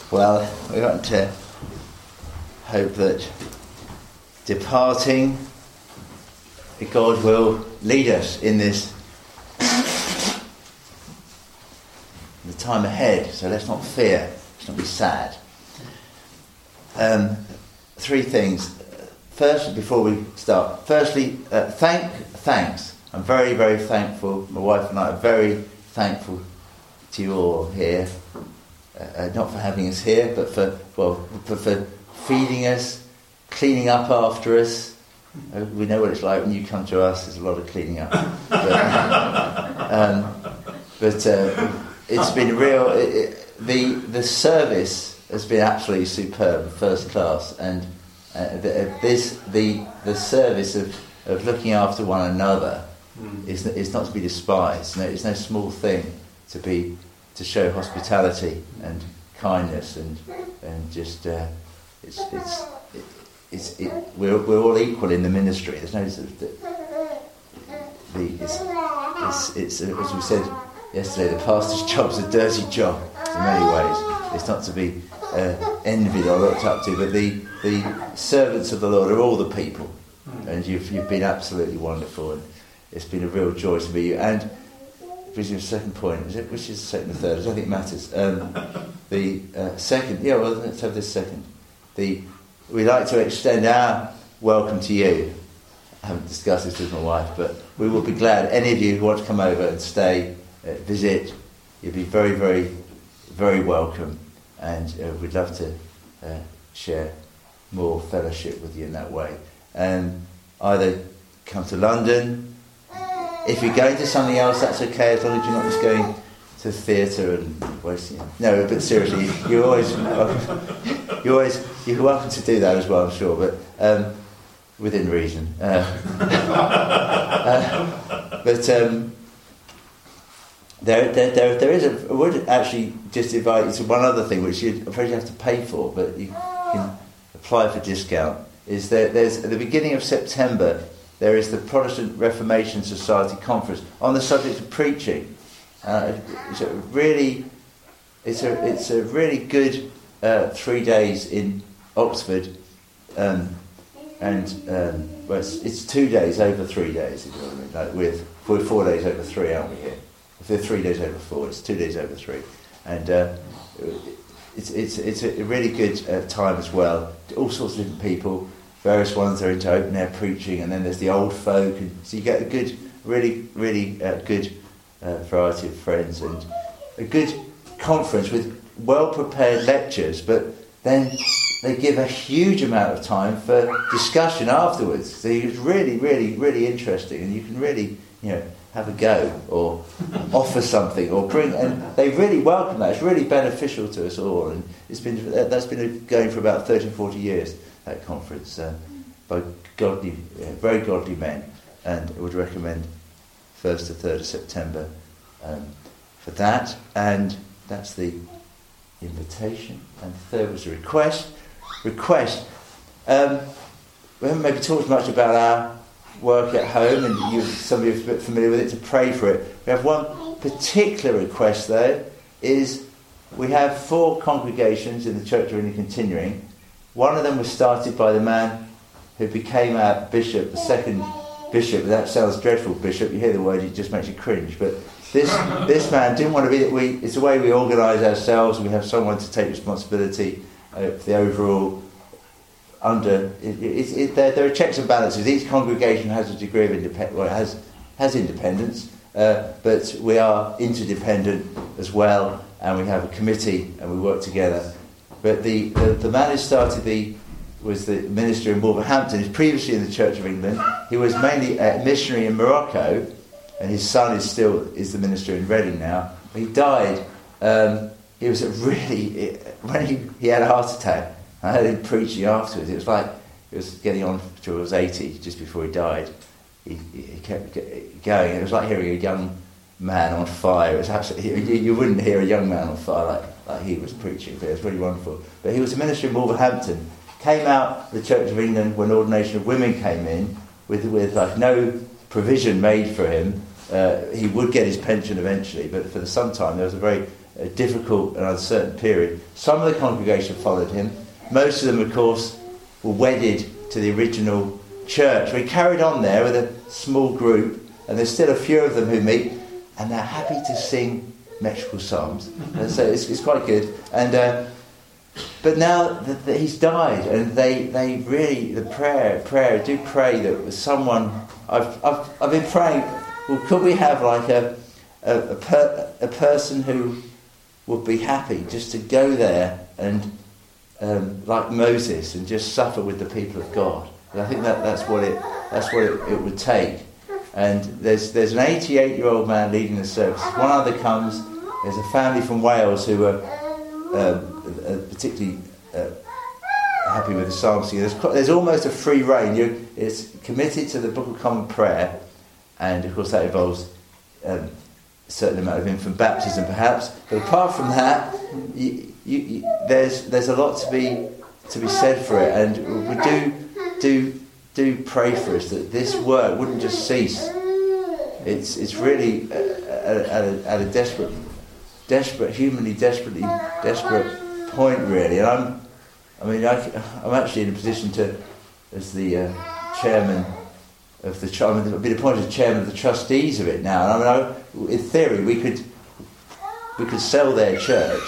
Well, we want to hope that departing, God will lead us in this the time ahead. So let's not fear. Let's not be sad. Three things. First, before we start, firstly, thanks. I'm very, very thankful. My wife and I are very thankful to you all here. Not for having us here, but for feeding us, cleaning up after us. We know what it's like when you come to us. There's a lot of cleaning up. But it's been real. The service has been absolutely superb, first class, and the service of looking after one another is not to be despised. No, it's no small thing to show hospitality and kindness and just we're all equal in the ministry. There's no sort of it's as we said yesterday, the pastor's job's a dirty job in many ways. It's not to be envied or looked up to, but the servants of the Lord are all the people, and you've been absolutely wonderful, and it's been a real joy to be you. And which is your second point, is it? Which is the second and third? I don't think it matters. The second, let's have this second. We like to extend our welcome to you. I haven't discussed this with my wife, but we will be glad. Any of you who want to come over and stay, visit, you'll be very, very, very welcome, and we'd love to share more fellowship with you in that way. Either come to London. If you're going to something else, that's okay, as long as you're not just going to the theatre and wasting. No, but seriously, you're welcome to do that as well, I'm sure, but within reason. But there is I would actually just invite you to one other thing, which I'm afraid you have to pay for, but you can apply for discount. Is that there's at the beginning of September. There is the Protestant Reformation Society conference on the subject of preaching. It's a really good 3 days in Oxford, it's 2 days over 3 days. If you know what I mean. Like we're 4 days over 3, aren't we here? If they're 3 days over 4, it's 2 days over 3, and it's a really good time as well. All sorts of different people. Various ones are into open air preaching, and then there's the old folk, and so you get a good, really good variety of friends, and a good conference with well prepared lectures. But then they give a huge amount of time for discussion afterwards. So it's really interesting, and you can really have a go or offer something or bring, and they really welcome that. It's really beneficial to us all, and that's been going for about 30-40 years. That conference by very godly men, and I would recommend 1st to 3rd of September for that. And that's the invitation. And third was a request. We haven't maybe talked much about our work at home, and some of you are a bit familiar with it, to pray for it. We have one particular request though, is we have 4 congregations in the Church of England Continuing. One of them was started by the man who became our bishop, the second bishop. That sounds dreadful, bishop. You hear the word, it just makes you cringe. But this man didn't want to be. It's the way we organise ourselves. We have someone to take responsibility for the overall. There are checks and balances. Each congregation has a degree of independence. Well, it has independence, but we are interdependent as well, and we have a committee and we work together. But the man who started was the minister in Wolverhampton. He's previously in the Church of England. He was mainly a missionary in Morocco, and his son is the minister in Reading now. He died. He was when he had a heart attack. I heard him preaching afterwards. It was like he was getting on till he was 80, just before he died. He kept going. It was like hearing a young man on fire. It was absolutely, you wouldn't hear a young man on fire like he was preaching, but it was really wonderful. But he was a minister in Wolverhampton, came out of the Church of England when ordination of women came in, with like no provision made for him. He would get his pension eventually, but for some time there was a very a difficult and uncertain period. Some of the congregation followed him. Most of them, of course, were wedded to the original church. We carried on there with a small group, and there's still a few of them who meet, and they're happy to sing metrical psalms. And so it's quite good. And but now that he's died, and they really, the prayer, do pray that someone. I've been praying. Well, could we have like a person who would be happy just to go there and like Moses and just suffer with the people of God? And I think that's what it would take. And there's an 88-year-old man leading the service. One other comes. There's a family from Wales who are particularly happy with the psalm singing. There's almost a free rein. It's committed to the Book of Common Prayer, and of course that involves a certain amount of infant baptism, perhaps. But apart from that, there's a lot to be said for it, and we do pray for us that this work wouldn't just cease. It's really at a desperate, humanly desperate point, really. And I'm actually in a position to, as the chairman of the, I've been appointed chairman of the trustees of it now. And in theory, we could sell their church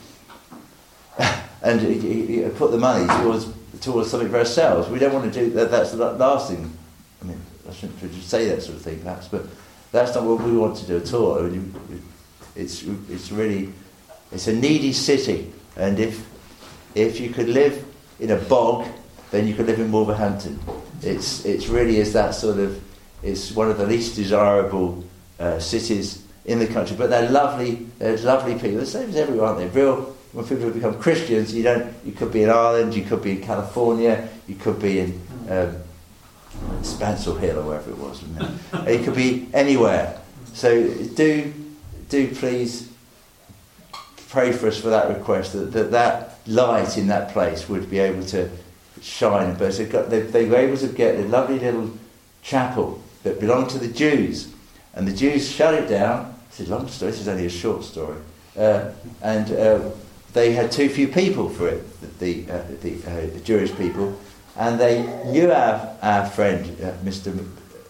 and put the money towards something for ourselves. We don't want to do that. That's the last thing. I mean, I shouldn't just say that sort of thing, perhaps, but that's not what we want to do at all. I mean, it's a needy city, and if you could live in a bog, then you could live in Wolverhampton. It's really is that sort of. It's one of the least desirable cities in the country, but they're lovely. They're lovely people, the same as everyone, aren't they? When people become Christians, you could be in Ireland, you could be in California, you could be in Spancel Hill or wherever it was. It could be anywhere. So do please pray for us for that request, that light in that place would be able to shine. But they were able to get a lovely little chapel that belonged to the Jews, and the Jews shut it down. It's a long story. This is only a short story, and they had too few people for it, the Jewish people, and they knew our friend Mr.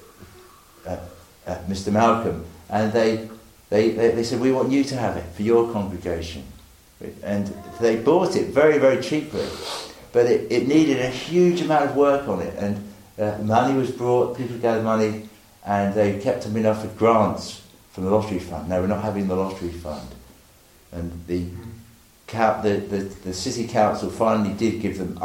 Malcolm, and they said, we want you to have it for your congregation. And they bought it very, very cheaply, but it needed a huge amount of work on it, and money was brought, people gathered money, and they kept them enough with grants from the lottery fund. Now we're not having the lottery fund, and the city council finally did give them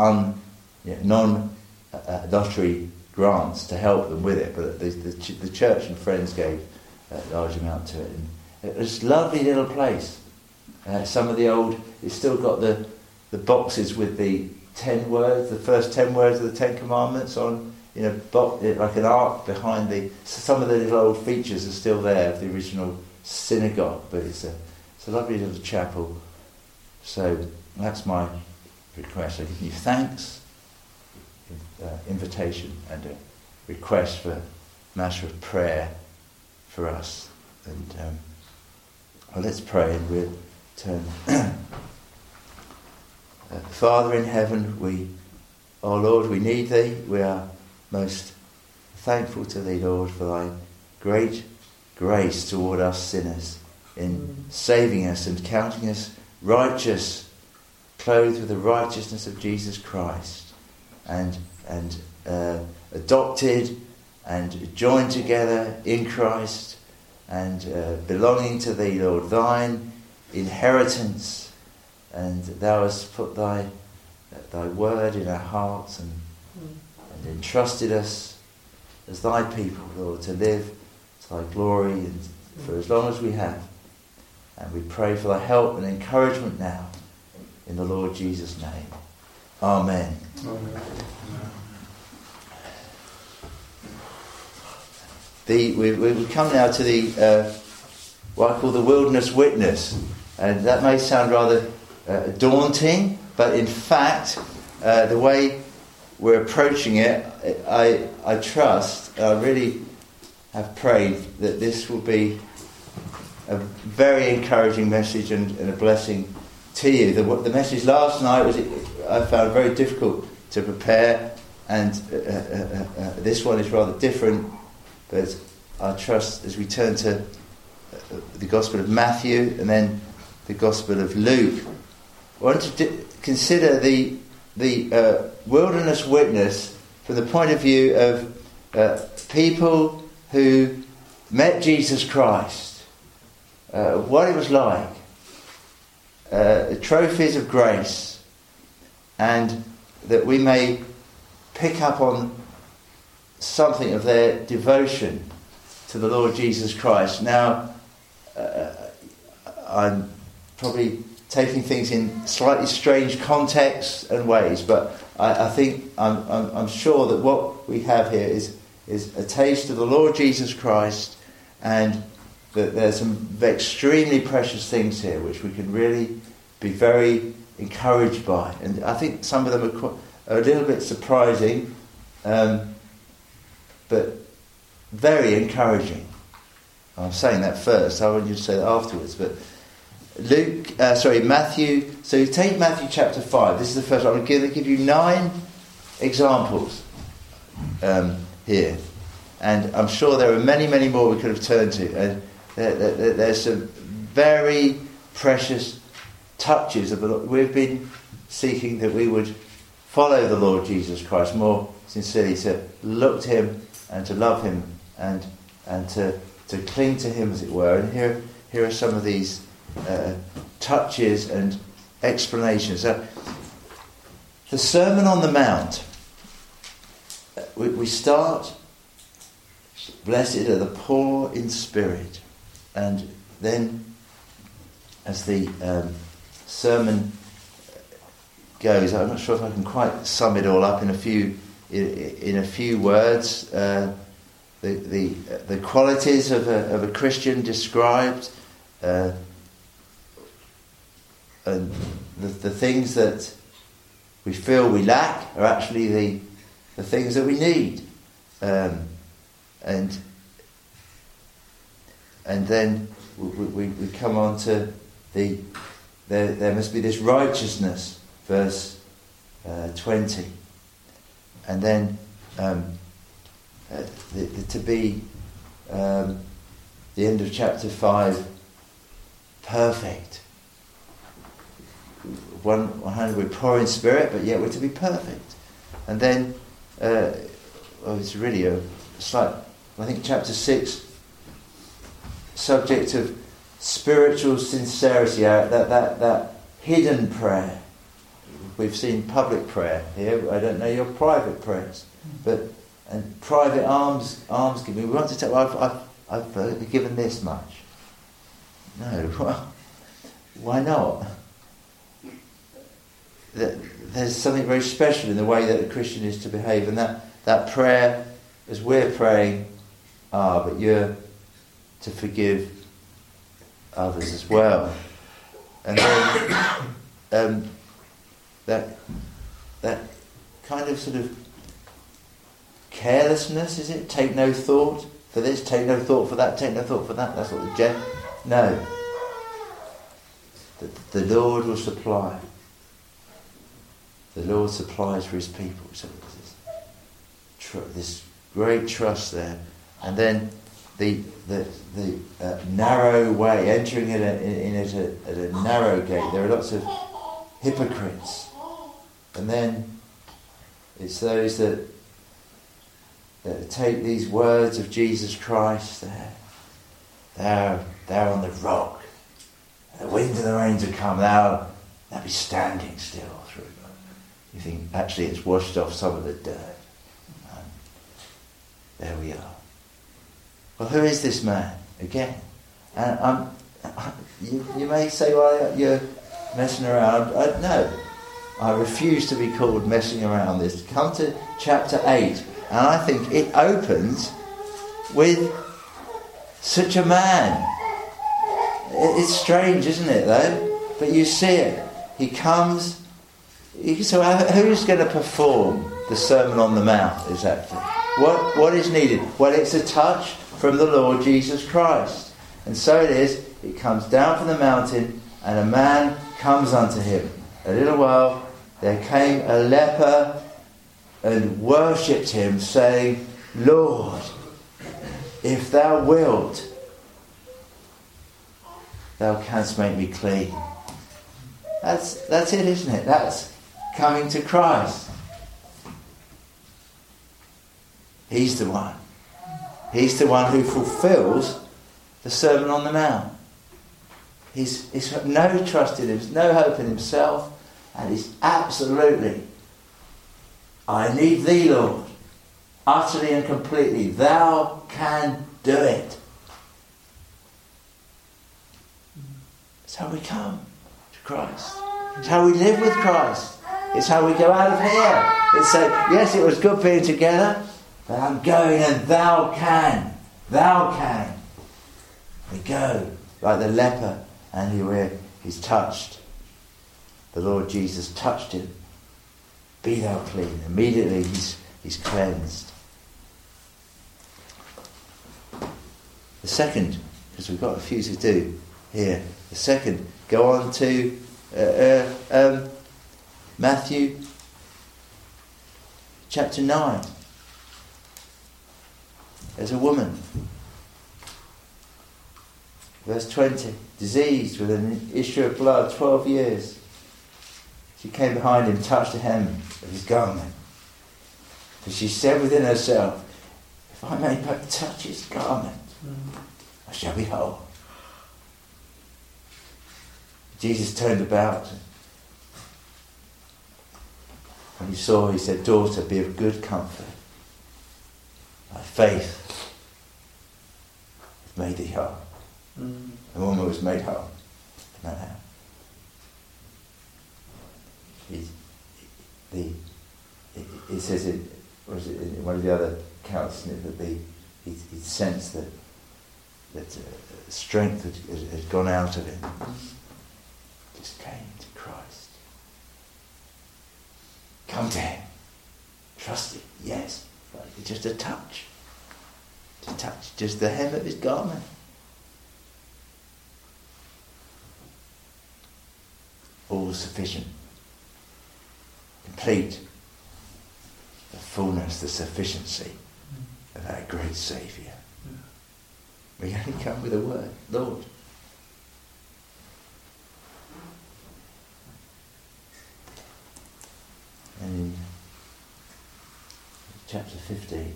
non-lottery grants to help them with it, but the church and friends gave a large amount to it. And it was a lovely little place. Some of the old, it's still got the boxes with the 10 words, the first 10 words of the 10 Commandments on, in a box, like an ark behind some of the little old features are still there of the original synagogue, but it's a lovely little chapel. So that's my request. I give you thanks, invitation, and a request for a matter of prayer for us. And well, let's pray, and we'll turn. Father in heaven, oh Lord, we need Thee. We are most thankful to Thee, Lord, for Thy great grace toward us sinners in saving us and counting us righteous, clothed with the righteousness of Jesus Christ, and adopted and joined together in Christ, and belonging to Thee, Lord, Thine inheritance, and Thou hast put Thy word in our hearts and entrusted us as Thy people, Lord, to live to Thy glory and for as long as we have. And we pray for Thy help and encouragement now, in the Lord Jesus' name. Amen. Amen. We come now to the what I call the wilderness witness, and that may sound rather daunting, but in fact, the way we're approaching it, I trust, I really have prayed that this will be a very encouraging message and a blessing to you. The message last night I found very difficult to prepare, and this one is rather different, but I trust as we turn to the Gospel of Matthew and then the Gospel of Luke, I want to consider the wilderness witness from the point of view of people who met Jesus Christ, what it was like, trophies of grace, and that we may pick up on something of their devotion to the Lord Jesus Christ. Now, I'm probably taking things in slightly strange contexts and ways, but I think I'm sure that what we have here is a taste of the Lord Jesus Christ, and that there's some extremely precious things here which we can really be very encouraged by. And I think some of them are a little bit surprising, but very encouraging. I'm saying that first. I want you to say that afterwards. But Matthew. So you take Matthew chapter 5. This is the first one. I'm going to give you 9 examples here, and I'm sure there are many, many more we could have turned to. And there's some very precious touches of the Lord. We've been seeking that we would follow the Lord Jesus Christ more sincerely, to look to Him and to love Him and to cling to Him, as it were. And here are some of these touches and explanations. So, the Sermon on the Mount. We start, blessed are the poor in spirit, and then as the sermon goes, I'm not sure if I can quite sum it all up in a few words. The qualities of a Christian described, and the things that we feel we lack are actually the things that we need, and then we come on to there must be this righteousness, verse 20, and then to be the end of chapter 5, perfect. One hand we're poor in spirit, but yet we're to be perfect. And then it's really a slight, I think chapter 6, subject of spiritual sincerity, that hidden prayer. We've seen public prayer here. I don't know your private prayers, and private alms giving. We want to tell. I've given this much. No, well, why not? There's something very special in the way that a Christian is to behave, and that prayer, as we're praying, but you're to forgive others as well. And then that kind of sort of carelessness, is it? Take no thought for this, take no thought for that, take no thought for that. That's what no. The Lord will supply. The Lord supplies for His people. So this great trust there, and then the narrow way, entering in at a narrow gate. There are lots of hypocrites, and then it's those that take these words of Jesus Christ. They're on the rock. The wind and the rains will come. They'll be standing still through. You think actually it's washed off some of the dirt. And there we are. Well, who is this man again? And you may say, well, you're messing around. No, I refuse to be called messing around. This. Come to chapter 8, and I think it opens with such a man. It's strange, isn't it, though? But you see it. He comes. So who's going to perform the Sermon on the Mount exactly? What is needed? Well, it's a touch from the Lord Jesus Christ. And so it is it comes down from the mountain, and a man comes unto him. A little while there came a leper and worshipped him, saying, Lord, if thou wilt, thou canst make me clean. That's it, isn't it? That's coming to Christ. He's the one. He's the one who fulfills the Sermon on the Mount. He's got no trust in him, no hope in himself, and he's absolutely, I need thee, Lord, utterly and completely. Thou can do it. It's how we come to Christ. It's how we live with Christ. It's how we go out of here. It's say, yes, it was good being together, but I'm going and thou can. Thou can. We go like the leper, and he's touched. The Lord Jesus touched him. Be thou clean. Immediately he's cleansed. The second, because we've got a few to do here. The second, go on to Matthew chapter 9. There's a woman, verse 20, diseased with an issue of blood 12 years. She came behind him, touched the hem of his garment. For she said within herself, if I may but touch his garment, I shall be whole. Jesus turned about. When he saw her, he said, Daughter, be of good comfort. Thy faith hath made thee whole. The woman was made whole. No. It says in one of the other accounts that he sensed that strength had gone out of him. Just came to Christ. Come to him. Trust him. Yes. Just a touch. Just the hem of his garment. All sufficient. Complete. The fullness, the sufficiency of our great Saviour. We only come with a word, Lord. And in chapter 15,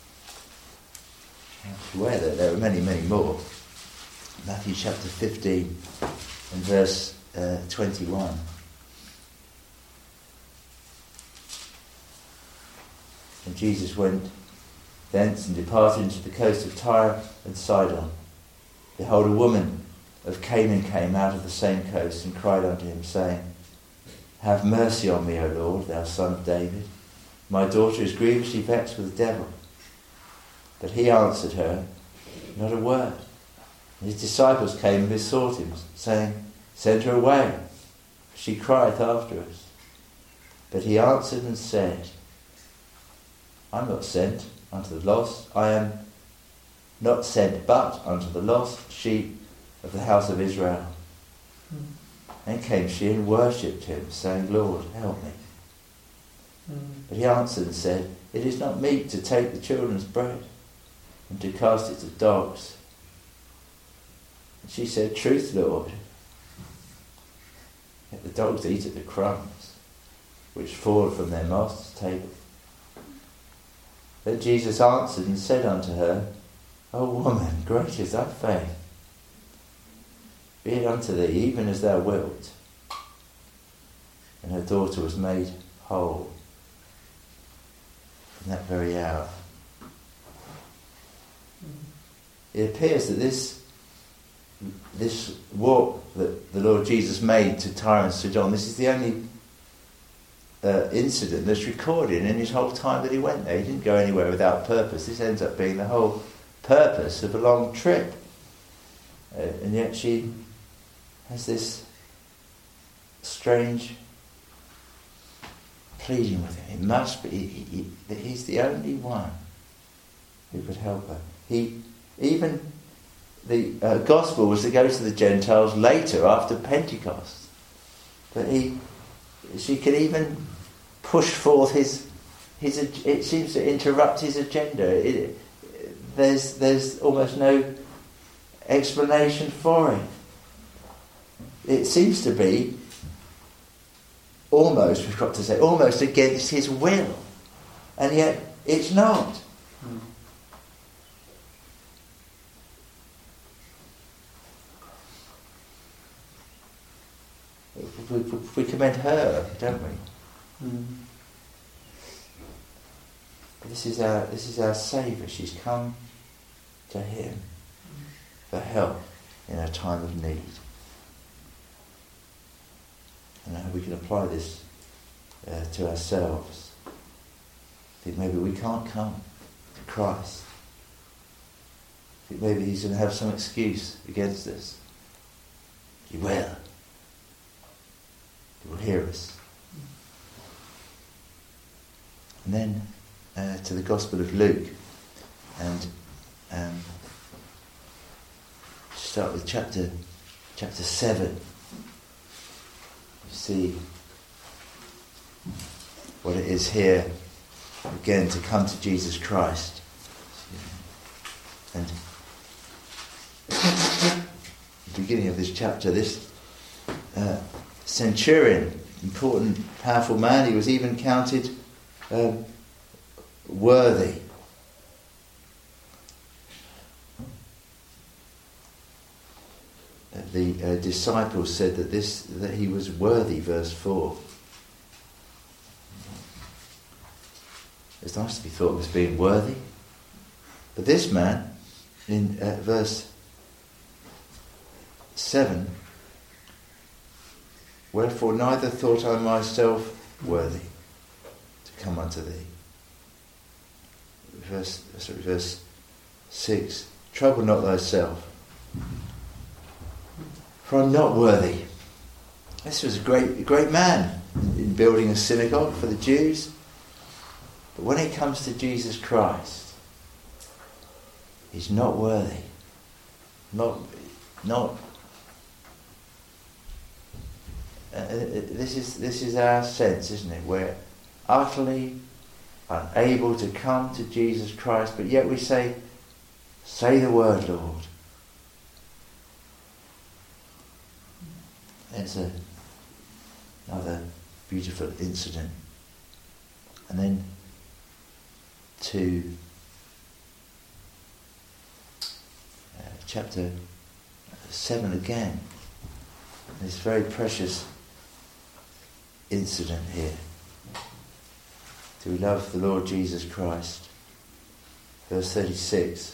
I'm aware that there are many, many more. Matthew chapter 15 and verse 21. And Jesus went thence and departed into the coast of Tyre and Sidon. Behold, a woman of Canaan came out of the same coast and cried unto him, saying, Have mercy on me, O Lord, thou son of David. My daughter is grievously vexed with the devil. But he answered her not a word. And his disciples came and besought him, saying, Send her away, for she crieth after us. But he answered and said, I am not sent unto the lost. I am not sent but unto the lost sheep of the house of Israel. Then came she and worshipped him, saying, Lord, help me. But he answered and said, It is not meet to take the children's bread and to cast it to dogs. And she said, Truth, Lord. Yet the dogs eat at the crumbs which fall from their master's table. Then Jesus answered and said unto her, O woman, great is thy faith. Be it unto thee even as thou wilt. And her daughter was made whole from that very hour. It appears that this walk that the Lord Jesus made to Tyre and Sidon, this is the only incident that's recorded in his whole time that he went there. He didn't go anywhere without purpose. This ends up being the whole purpose of a long trip. And yet she has this strange pleading with him. It must be, he's the only one who could help her. He, even the gospel was to go to the Gentiles later, after Pentecost. But she could even push forth his. It seems to interrupt his agenda. There's almost no explanation for it. It seems to be almost, we've got to say, almost against his will. And yet it's not. We commend her, don't we? This is our Saviour. She's come to him for help in a time of need. And we can apply this to ourselves. I think maybe we can't come to Christ. I think maybe he's going to have some excuse against us. He will. He will hear us. And then to the Gospel of Luke, and start with chapter 7. You see what it is here again to come to Jesus Christ. And the beginning of this chapter, this centurion, important, powerful man, he was even counted worthy. The disciples said that he was worthy, verse 4. It's nice to be thought of as being worthy. But this man, in verse 7, wherefore neither thought I myself worthy to come unto thee. Verse 6, trouble not thyself, for I'm not worthy. This was a great man in building a synagogue for the Jews. But when it comes to Jesus Christ, he's not worthy. This is our sense, isn't it? We're utterly unable to come to Jesus Christ, but yet we say the word, Lord. There's another beautiful incident. And then to chapter 7 again. This very precious incident here. Do we love the Lord Jesus Christ? Verse 36.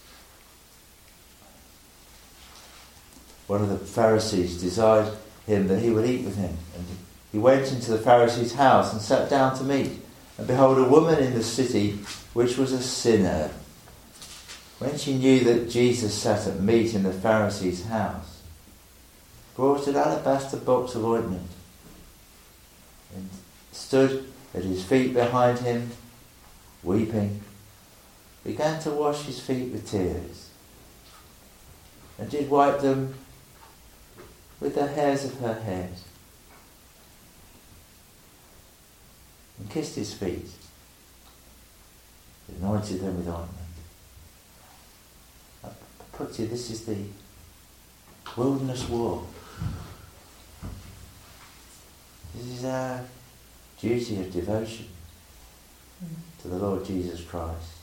One of the Pharisees desired him that he would eat with him. And he went into the Pharisee's house and sat down to meat. And behold, a woman in the city, which was a sinner, when she knew that Jesus sat at meat in the Pharisee's house, brought an alabaster box of ointment, and stood at his feet behind him, weeping, began to wash his feet with tears, and did wipe them with the hairs of her head, and kissed his feet, anointed them with ointment. I put to you, this is the wilderness walk. This is our duty of devotion to the Lord Jesus Christ.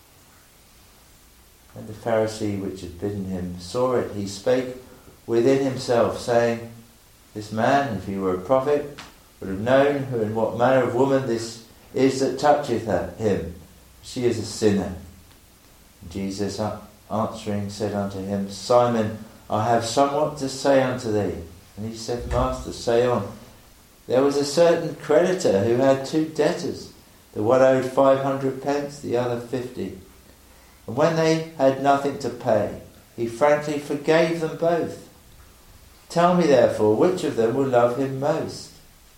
When the Pharisee which had bidden him saw it, he spake within himself, saying, this man, if he were a prophet, would have known who and what manner of woman this is that toucheth him. She is a sinner. And Jesus answering said unto him, Simon, I have somewhat to say unto thee. And he said, Master, say on. There was a certain creditor who had 2 debtors. The one owed 500 pence, the other 50. And when they had nothing to pay, he frankly forgave them both. Tell me therefore, which of them will love him most?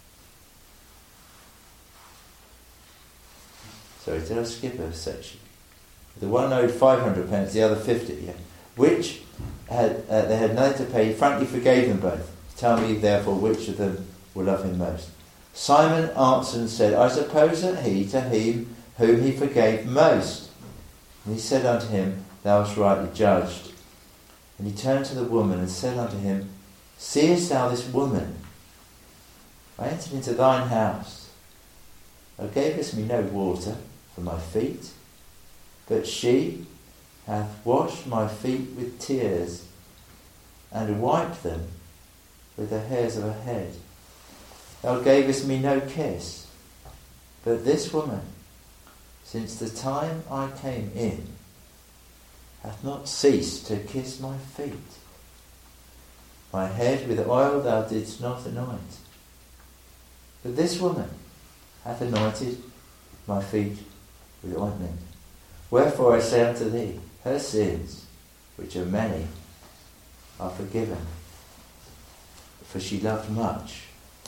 Sorry, did I skip a section? The one owed 500 pence, the other 50. Yeah. Which they had nothing to pay, he frankly forgave them both. Tell me, therefore, which of them will love him most. Simon answered and said, I suppose that he, to him whom he forgave most. And he said unto him, Thou hast rightly judged. And he turned to the woman and said unto him, Seest thou this woman? I entered into thine house. Thou gavest me no water for my feet, but she hath washed my feet with tears, and wiped them with the hairs of her head. Thou gavest me no kiss, but this woman, since the time I came in, hath not ceased to kiss my feet. My head with oil thou didst not anoint, but this woman hath anointed my feet with ointment. Wherefore I say unto thee, her sins, which are many, are forgiven, for she loved much.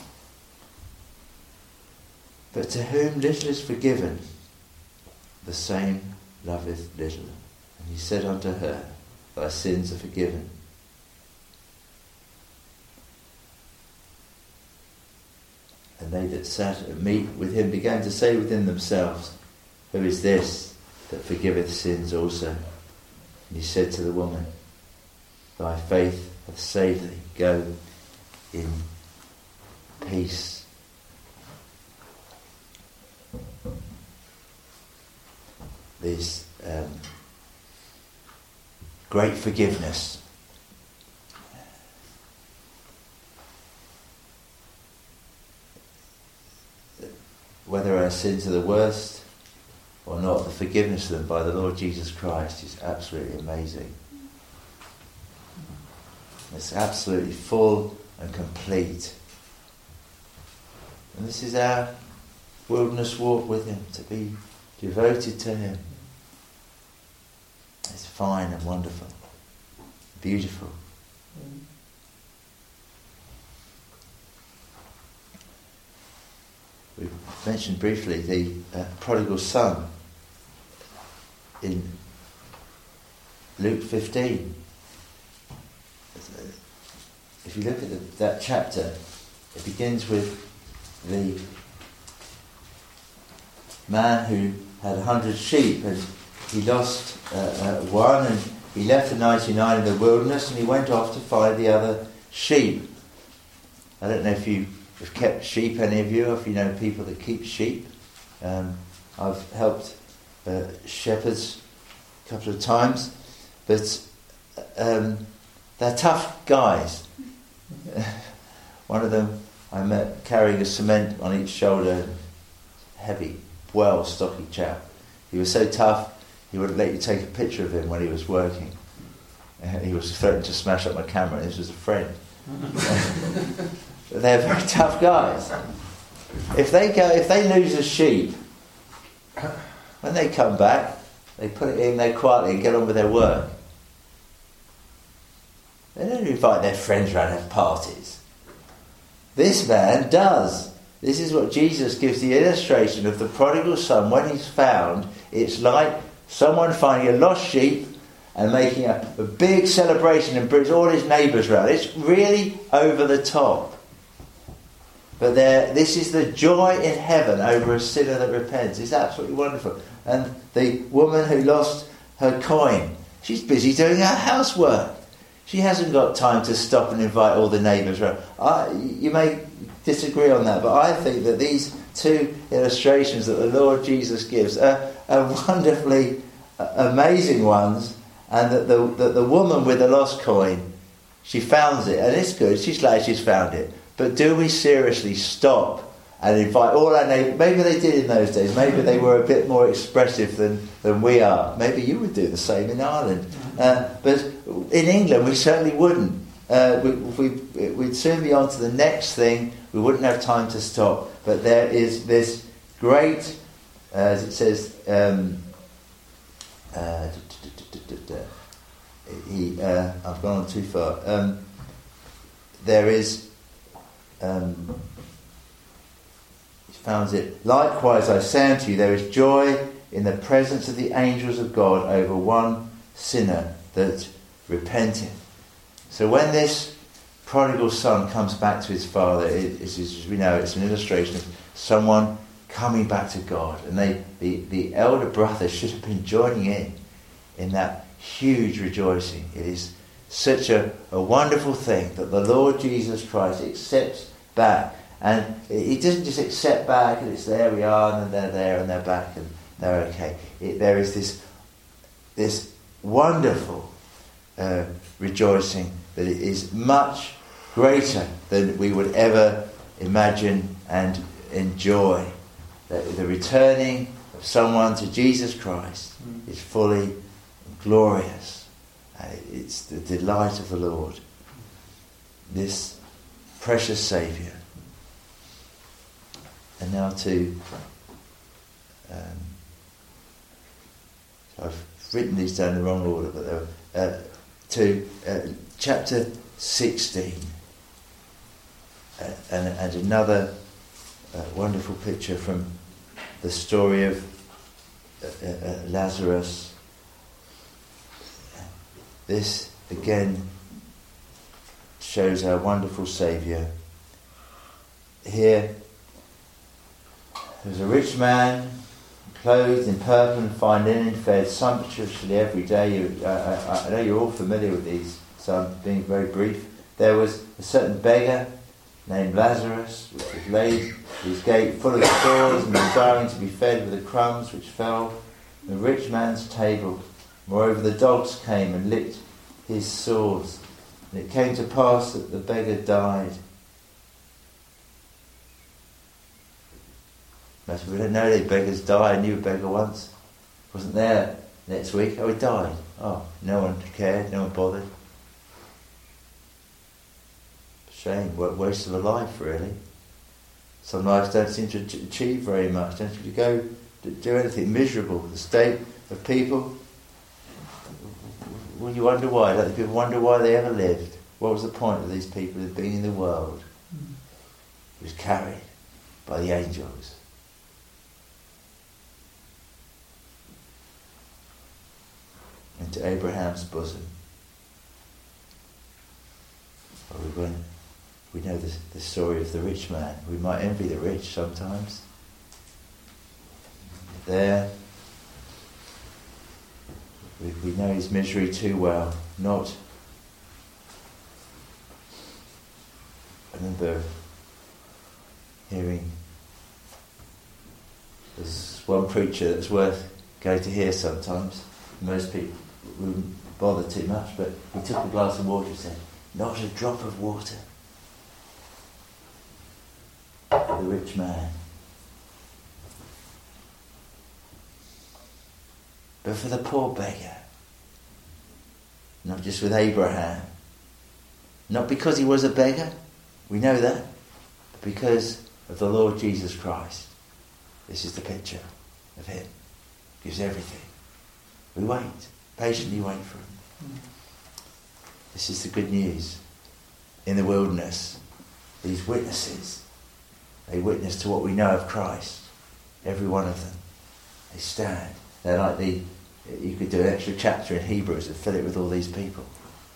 But to whom little is forgiven, the same loveth little. And he said unto her, Thy sins are forgiven. And they that sat at meat with him began to say within themselves, Who is this that forgiveth sins also? And he said to the woman, Thy faith hath saved thee. Go in peace. This great forgiveness. Whether our sins are the worst or not, the forgiveness of them by the Lord Jesus Christ is absolutely amazing. It's absolutely full and complete. And this is our wilderness walk with him, to be devoted to him. It's fine and wonderful, beautiful. We mentioned briefly the prodigal son in Luke 15. If you look at that chapter, it begins with the man who had 100 sheep, and he lost one, and he left the 99 in the wilderness, and he went off to find the other sheep. I don't know if you have kept sheep, any of you, or if you know people that keep sheep. I've helped shepherds a couple of times, but they're tough guys. One of them I met carrying a cement on each shoulder, heavy, well, stocky chap. He was so tough, he wouldn't let you take a picture of him when he was working. He was threatening to smash up my camera. This was a friend. But they're very tough guys. If they lose a sheep, when they come back, they put it in there quietly and get on with their work. They don't invite their friends around and have parties. This man does. This is what Jesus gives the illustration of the prodigal son. When he's found, it's like someone finding a lost sheep and making a big celebration and brings all his neighbours around. It's really over the top. But this is the joy in heaven over a sinner that repents. It's absolutely wonderful. And the woman who lost her coin, she's busy doing her housework. She hasn't got time to stop and invite all the neighbours around. You may disagree on that, but I think that these two illustrations that the Lord Jesus gives are wonderfully amazing ones, and that the woman with the lost coin, she found it, and it's good, she's glad she's found it. But do we seriously stop and invite all our neighbours? Maybe they did in those days. Maybe they were a bit more expressive than we are. Maybe you would do the same in Ireland. But in England, we certainly wouldn't. We'd soon be on to the next thing. We wouldn't have time to stop. But there is this great, as it says, I've gone on too far. There is... he founds it. Likewise, I say unto you, there is joy in the presence of the angels of God over one sinner that repenteth. So when this prodigal son comes back to his father, as we know, it's an illustration of someone coming back to God. And the elder brother should have been joining in that huge rejoicing. It is such a wonderful thing that the Lord Jesus Christ accepts back. And he doesn't just accept back and it's there we are and they're there and they're back and they're okay. There is this wonderful rejoicing that it is much greater than we would ever imagine and enjoy. The returning of someone to Jesus Christ is fully glorious. It's the delight of the Lord. This precious Saviour. And now to... I've written these down in the wrong order, but to chapter 16. And another wonderful picture from the story of Lazarus. This again shows our wonderful Saviour. Here there's a rich man clothed in purple and fine linen, fed sumptuously every day. I know you're all familiar with these, so I'm being very brief. There was a certain beggar named Lazarus, which was laid at his gate full of sores and desiring to be fed with the crumbs which fell from the rich man's table. Moreover, the dogs came and licked his sores. And it came to pass that the beggar died. Most people don't know that beggars die. I knew a beggar once. Wasn't there next week. Oh, he died. Oh, no one cared, no one bothered. Shame, what a waste of a life, really. Some lives don't seem to achieve very much, don't seem to go to do anything. Miserable, the state of people. Well, you wonder why. Don't people wonder why they ever lived? What was the point of these people of being in the world? It was carried by the angels. Into Abraham's bosom. Well, we know the story of the rich man. We might envy the rich sometimes. There, we know his misery too well. I remember hearing there's one preacher that's worth going to hear sometimes. Most people wouldn't bother too much, but he took a glass of water and said, "Not a drop of water for the rich man, but for the poor beggar." Not just with Abraham, not because he was a beggar, we know that, but because of the Lord Jesus Christ. This is the picture of him. Gives everything. We wait, patiently wait for him. This is the good news. In the wilderness, these witnesses, they witness to what we know of Christ. Every one of them. They stand. They're like you could do an extra chapter in Hebrews and fill it with all these people.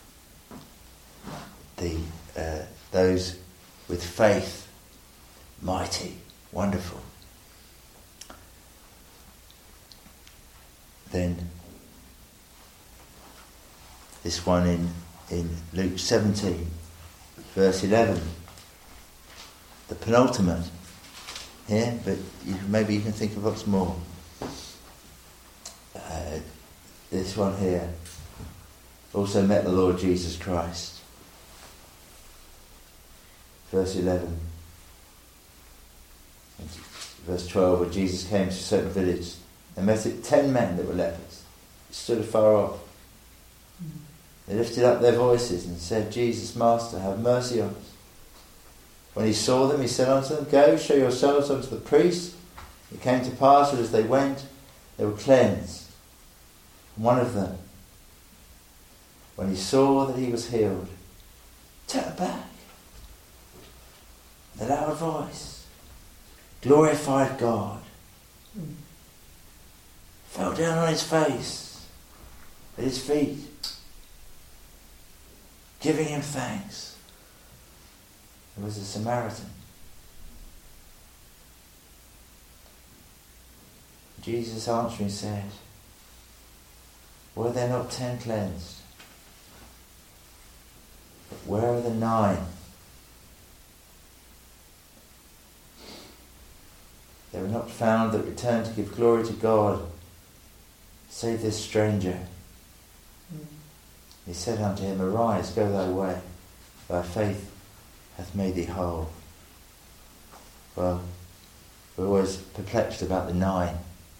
Those with faith, mighty, wonderful. Then this one in Luke 17, verse 11, the penultimate here, but maybe you can think of lots more. This one here also met the Lord Jesus Christ. Verse 11. Verse 12, when Jesus came to a certain village, and met 10 men that were lepers. They stood afar off. They lifted up their voices and said, "Jesus, Master, have mercy on us." When he saw them, he said unto them, "Go, show yourselves unto the priests." It came to pass that as they went, they were cleansed. One of them, when he saw that he was healed, turned back with a loud voice, glorified God, fell down on his face at his feet, giving him thanks. There was a Samaritan. Jesus answering said, were there not 10 cleansed? But where are the 9? They were not found that returned to give glory to God, save this stranger. He said unto him, arise, go thy way, thy faith hath made thee whole. Well, we're always perplexed about the 9.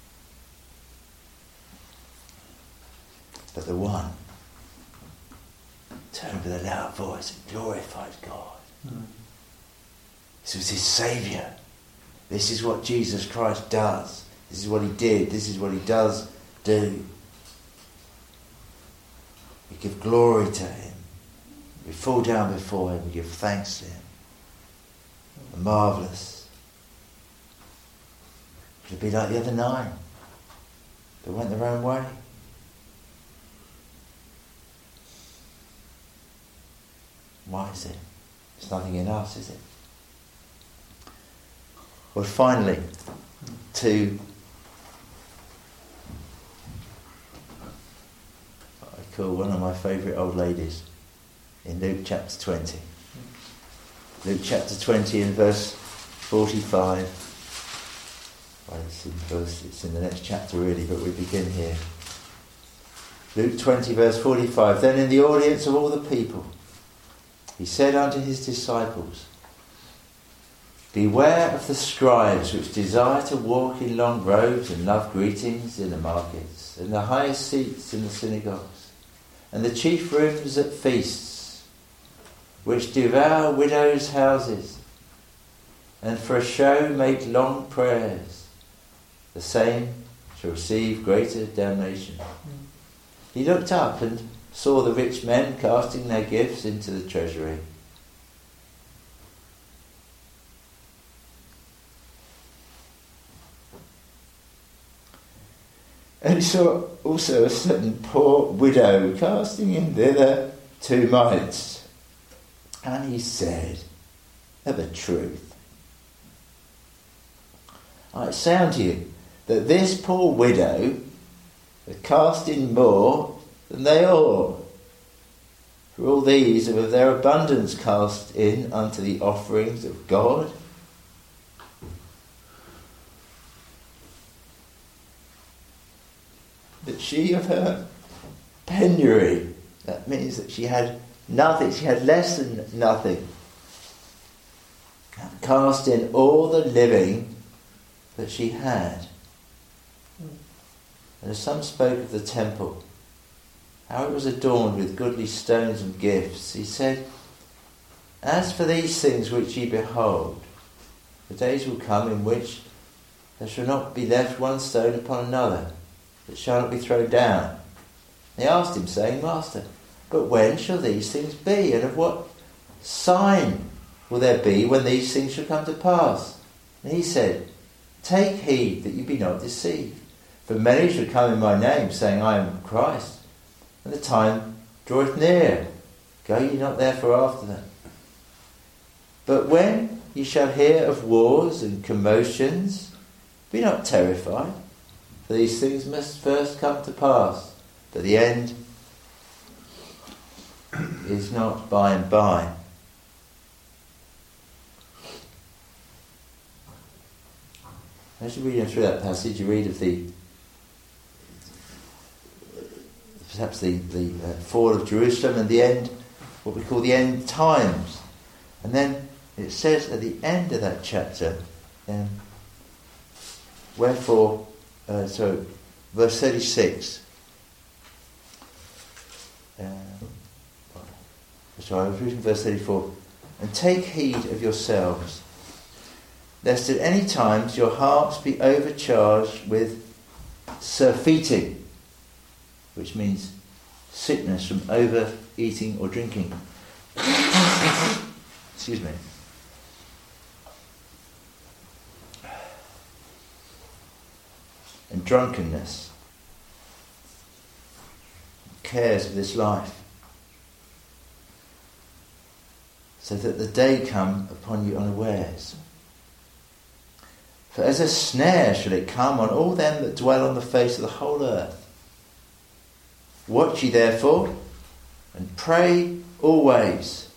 But the one turned with a loud voice and glorified God. This was his Saviour. This is what Jesus Christ does. This is what he did. This is what he does do. We give glory to him. We fall down before him. We give thanks to him. Marvellous. It'll be like the other 9 that went their own way. Why is it? There's nothing in us, is it? Well, finally, to what I call one of my favourite old ladies in Luke chapter 20. Luke chapter 20 and verse 45. Well, it's in the next chapter really, but we begin here. Luke 20 verse 45. Then in the audience of all the people, he said unto his disciples, beware of the scribes which desire to walk in long robes and love greetings in the markets, and the highest seats in the synagogues, and the chief rooms at feasts, which devour widows' houses, and for a show make long prayers. The same shall receive greater damnation. He looked up and saw the rich men casting their gifts into the treasury. And he saw also a certain poor widow casting in thither 2 mites. And he said, of a truth, I say unto you, that this poor widow hath cast in more than they all. For all these have of their abundance cast in unto the offerings of God. But she of her penury, that means that she had nothing, she had less than nothing, cast in all the living that she had. And as some spoke of the temple, how it was adorned with goodly stones and gifts, he said, as for these things which ye behold, the days will come in which there shall not be left one stone upon another, that shall not be thrown down. They asked him, saying, Master, but when shall these things be, and of what sign will there be when these things shall come to pass? And he said, take heed that you be not deceived. For many shall come in my name, saying, I am Christ. And the time draweth near. Go ye not therefore after them. But when ye shall hear of wars and commotions, be not terrified, for these things must first come to pass, but the end is not by and by. As you're reading through that passage, you read of perhaps the fall of Jerusalem and the end, what we call the end times. And then it says at the end of that chapter, verse 36. I was reading verse 34. And take heed of yourselves, lest at any times your hearts be overcharged with surfeiting, which means sickness from overeating or drinking. Excuse me. And drunkenness, cares of this life. so that the day come upon you unawares. For as a snare shall it come on all them that dwell on the face of the whole earth. Watch ye therefore, and pray always,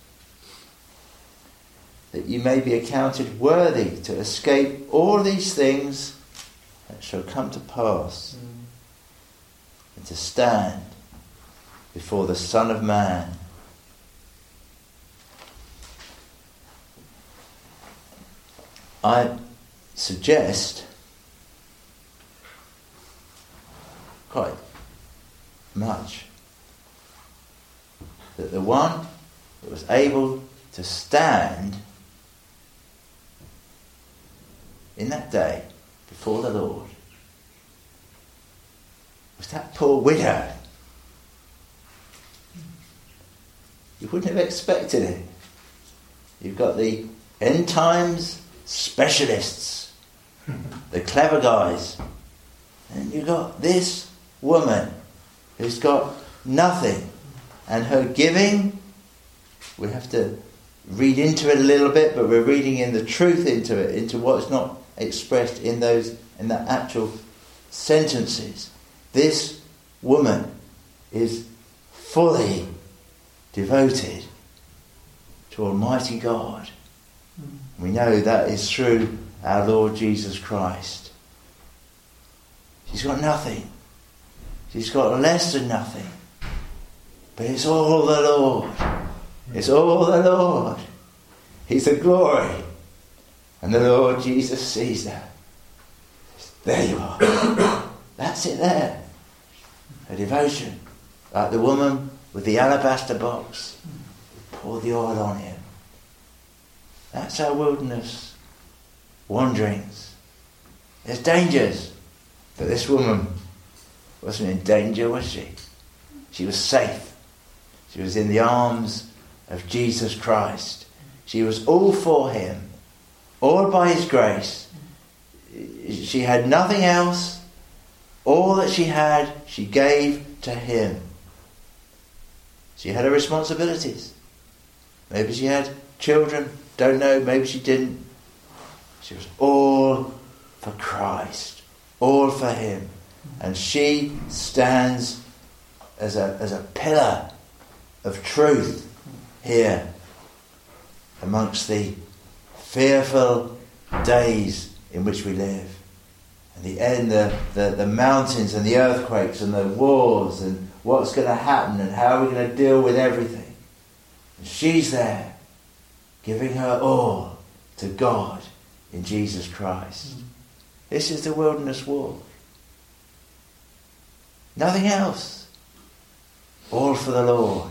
that ye may be accounted worthy to escape all these things that shall come to pass, and to stand before the Son of Man. I suggest quite much that the one that was able to stand in that day before the Lord was that poor widow. You wouldn't have expected it. You've got the end times specialists, the clever guys, and you've got this woman who's got nothing, and her giving, we have to read into it a little bit, but we're reading in the truth into it, into what's not expressed in the actual sentences. This woman is fully devoted to Almighty God. We know that is through our Lord Jesus Christ. She's got nothing. She's got less than nothing. But it's all the Lord. It's all the Lord. He's the glory. And the Lord Jesus sees that. There you are. That's it there. A devotion. Like the woman with the alabaster box. Pour the oil on him. That's our wilderness wanderings. There's dangers. But this woman wasn't in danger, was she? She was safe. She was in the arms of Jesus Christ. She was all for him. All by his grace. She had nothing else. All that she had, she gave to him. She had her responsibilities. Maybe she had children. Don't know. Maybe she didn't. She was all for Christ. All for him. And she stands as a pillar of truth here amongst the fearful days in which we live. And the mountains and the earthquakes and the wars and what's going to happen and how we're going to deal with everything. And she's there giving her all to God in Jesus Christ. This is the wilderness walk. Nothing else. All for the Lord.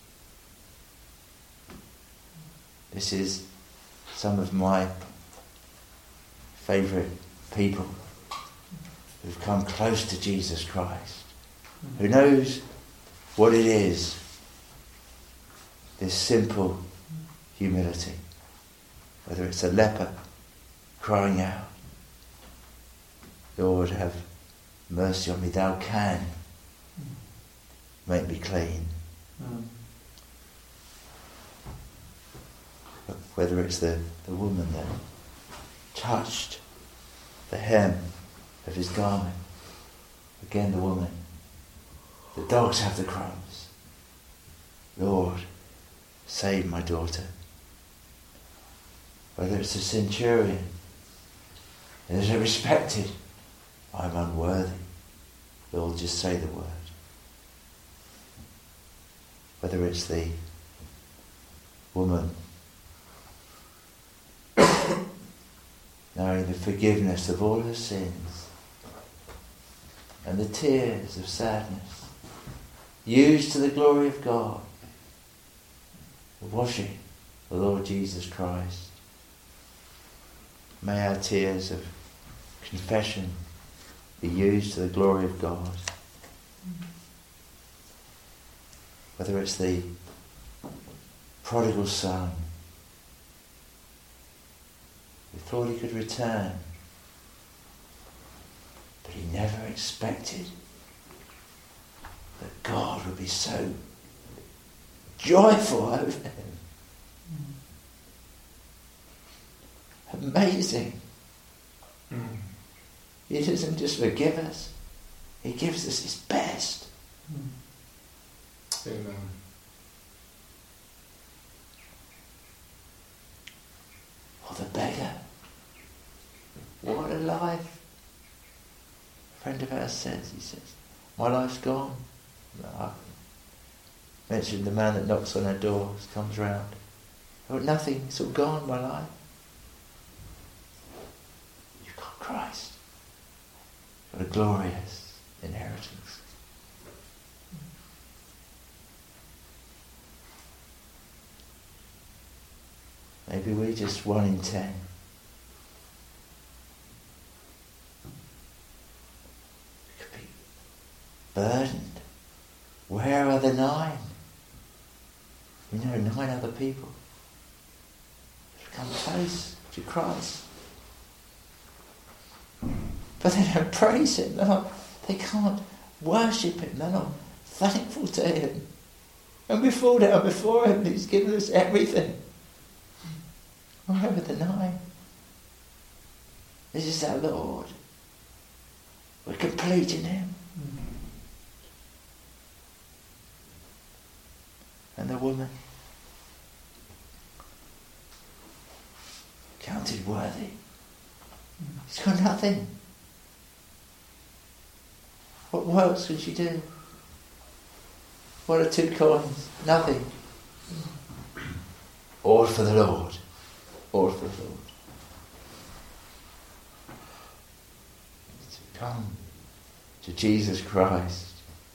This is some of my favourite people who've come close to Jesus Christ, who knows what it is, this simple humility. Whether it's a leper crying out, Lord, have mercy on me, thou can make me clean. But whether it's the woman that touched the hem of his garment, again the woman, the dogs have the crumbs. Lord, save my daughter. Whether it's a centurion, is it respected? I'm unworthy. Lord, just say the word. Whether it's the woman knowing the forgiveness of all her sins and the tears of sadness used to the glory of God, the washing of the Lord Jesus Christ. May our tears of confession be used to the glory of God. Whether it's the prodigal son who thought he could return, but he never expected that God would be so joyful over him. amazing. He doesn't just forgive us, he gives us his best. Amen. Or the beggar. What a life. A friend of ours says, my life's gone. I mentioned the man that knocks on our doors, comes round. I've got nothing, it's all gone, my life. You've got Christ. You've got a glorious inheritance. Maybe we're just 1 in 10. We could be burdened. Where are the 9? We know 9 other people who've come close to Christ. But they don't praise him. They can't worship him. They're not thankful to him. And we fall down before him. He's given us everything. Where are the 9? This is our Lord. We're complete in him. And the woman, counted worthy. She's got nothing. What works can she do? What are 2 coins? Nothing. All for the Lord. All for the Lord. To come to Jesus Christ.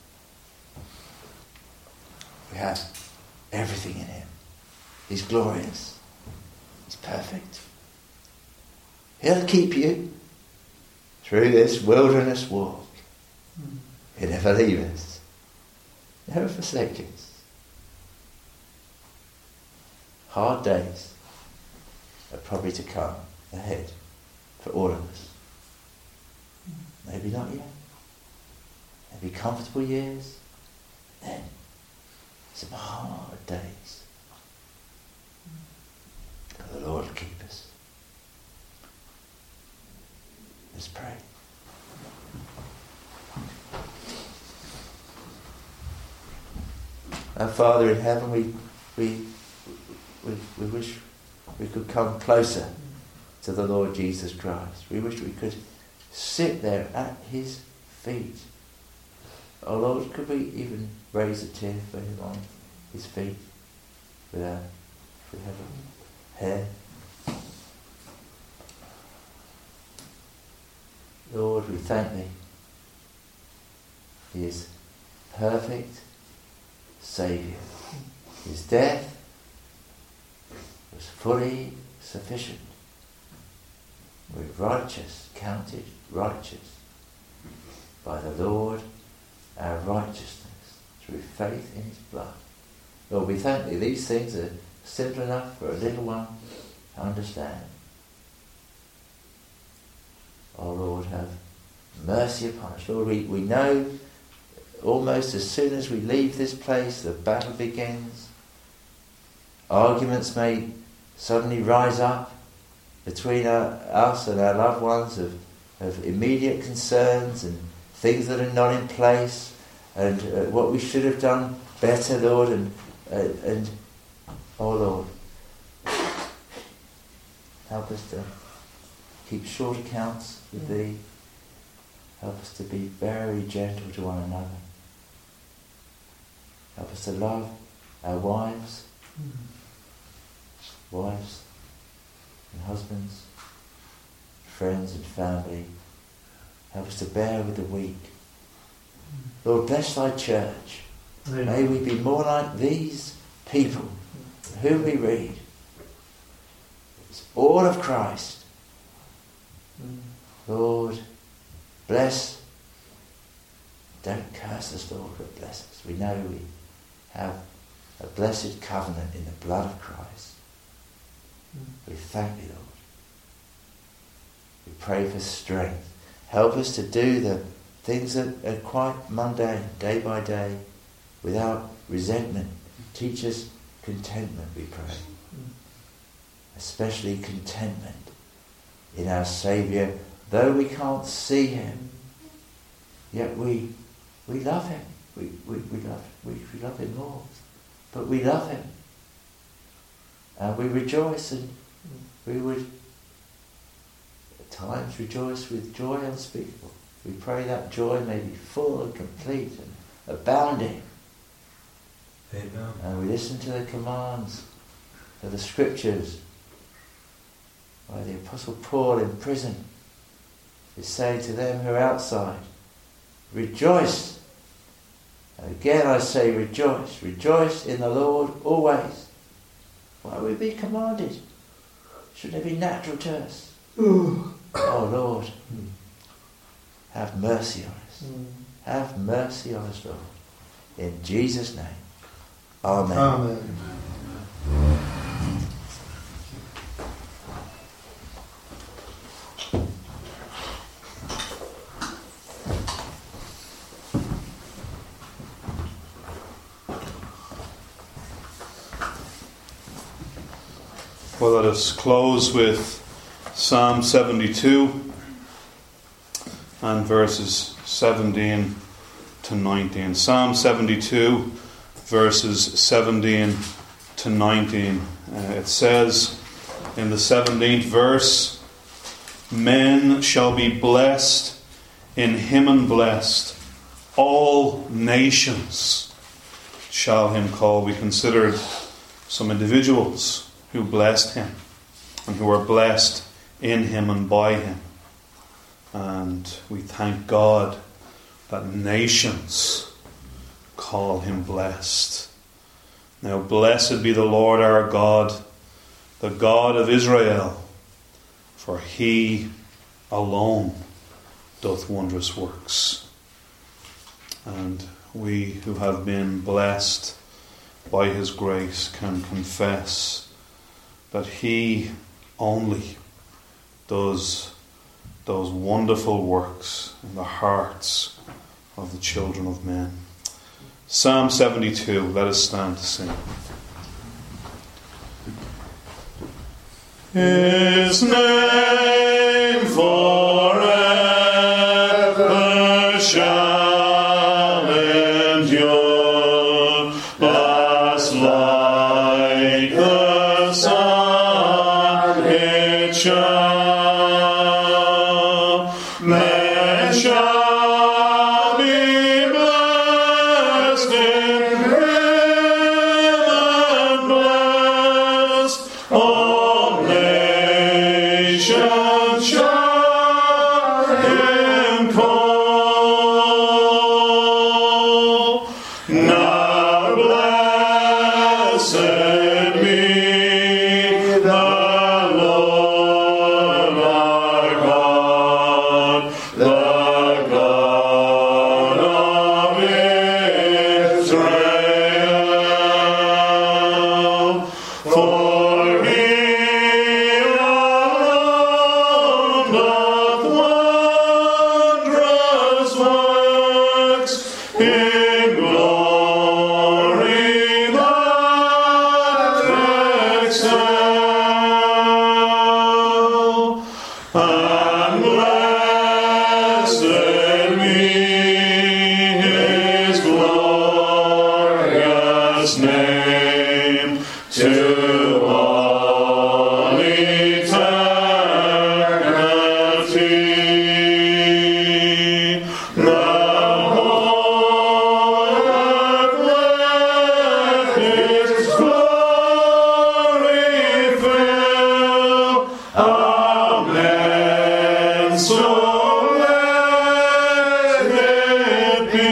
We have everything in him. He's glorious. He's perfect. He'll keep you through this wilderness walk. He'll never leave us. Never forsake us. Hard days are probably to come ahead for all of us. Maybe not yet. Maybe comfortable years. Then some hard days. But the Lord will keep us. Let's pray. Our Father in heaven, we wish we could come closer to the Lord Jesus Christ. We wish we could sit there at his feet. Oh Lord, could we even raise a tear for him on his feet if we have hair? Lord, we thank thee. He is perfect Saviour. His death was fully sufficient. We're righteous, counted righteous by the Lord, our righteousness, through faith in his blood. Lord, we thank thee. These things are simple enough for a little one to understand. Oh Lord, have mercy upon us. Lord, we know almost as soon as we leave this place, the battle begins. Arguments may suddenly rise up between us and our loved ones of immediate concerns and things that are not in place and what we should have done better, Lord, and oh Lord, help us to keep short accounts with thee. Help us to be very gentle to one another. Help us to love our wives, wives and husbands, friends and family. Help us to bear with the weak. Lord, bless thy church. Amen. May we be more like these people whom we read. It's all of Christ. Lord, bless. Don't curse us, Lord, but bless us. We know we have a blessed covenant in the blood of Christ. We thank thee, Lord. We pray for strength. Help us to do the things that are quite mundane, day by day, without resentment. Teach us contentment, we pray. Especially contentment in our Saviour. Though we can't see him, yet we love him. We love him more. But we love him. And we rejoice, and we would at times rejoice with joy unspeakable. We pray that joy may be full and complete and abounding. Amen. And we listen to the commands of the Scriptures, where the Apostle Paul in prison is saying to them who are outside, rejoice. And again I say rejoice. Rejoice in the Lord always. Why would we be commanded? Shouldn't it be natural to us? Oh Lord, have mercy on us. Have mercy on us, Lord. In Jesus' name. Amen. Amen. Well, let us close with Psalm 72 and verses 17 to 19. Psalm 72, verses 17 to 19. It says in the 17th verse, men shall be blessed in him and blessed. All nations shall him call. We considered some individuals who blessed him and who are blessed in him and by him. And we thank God that nations call him blessed. Now blessed be the Lord our God, the God of Israel, for he alone doth wondrous works. And we who have been blessed by his grace can confess that he only does those wonderful works in the hearts of the children of men. Psalm 72, let us stand to sing. His name forever shall endure, as like the sun it shall. Men shall be blessed in him and blessed. All nations shall him call. Now blessed be the Lord our God, the God of Israel. For he alone doth wondrous works in glory that excel. And blessed be his glorious name to all eternity. The whole earth let his glory fill. Amen. So let it be.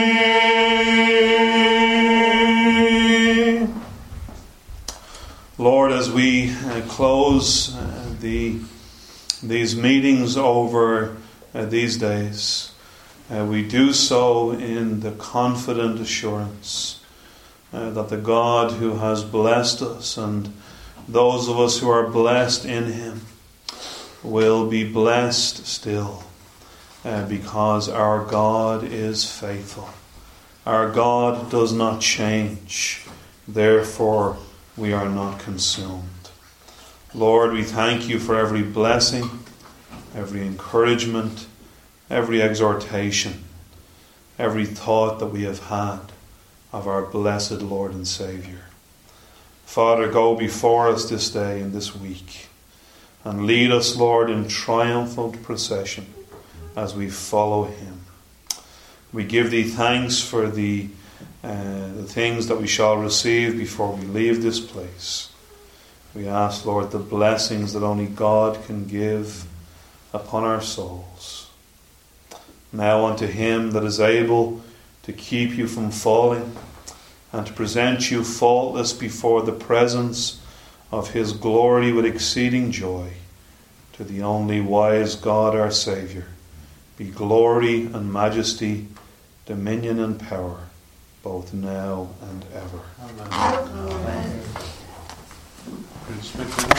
Lord, as we close these meetings over these days, we do so in the confident assurance that the God who has blessed us and those of us who are blessed in him will be blessed still, because our God is faithful. Our God does not change. Therefore, we are not consumed. Lord, we thank you for every blessing every encouragement, every exhortation, every thought that we have had of our blessed Lord and Saviour. Father, go before us this day and this week, and lead us, Lord, in triumphant procession as we follow him. We give thee thanks for the things that we shall receive before we leave this place. We ask, Lord, the blessings that only God can give upon our souls. Now unto him that is able to keep you from falling and to present you faultless before the presence of his glory with exceeding joy, to the only wise God our Saviour, be glory and majesty, dominion and power, both now and ever. Amen. Amen.